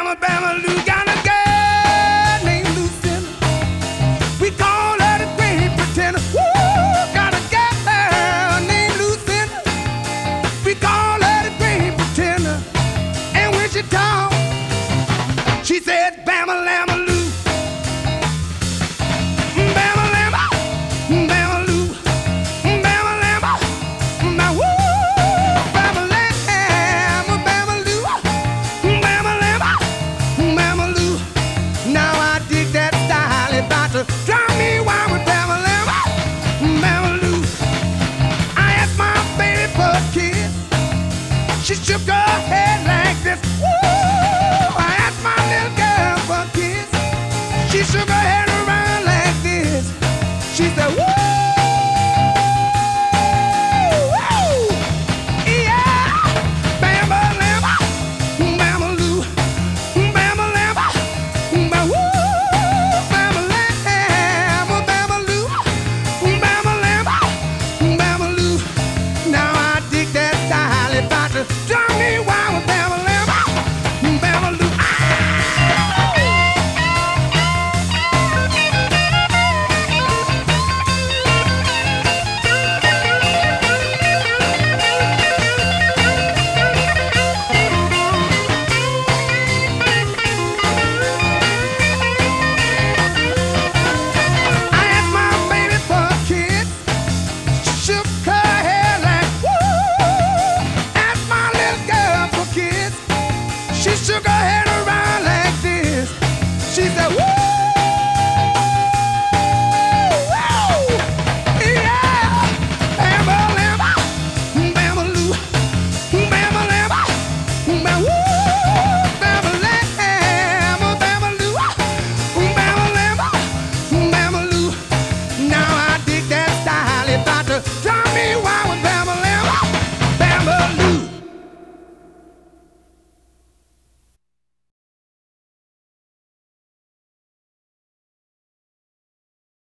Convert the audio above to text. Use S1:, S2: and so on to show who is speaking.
S1: Bama, Bama Lou got a girl named Lucinda. We call her the great pretender. Woo, got a girl named Lucinda. We call her the great pretender. And when she talk, she says Bama Lama Lou. Bama Lama, Bama Lou. Bama Lama, now woo. Bama Lama, Bama Lou. Bama Lama, Bama Lou. Now I dig that style. It's about to drive me wild with Bama Lama, Bama Lou. I asked my baby for a kiss. She shook her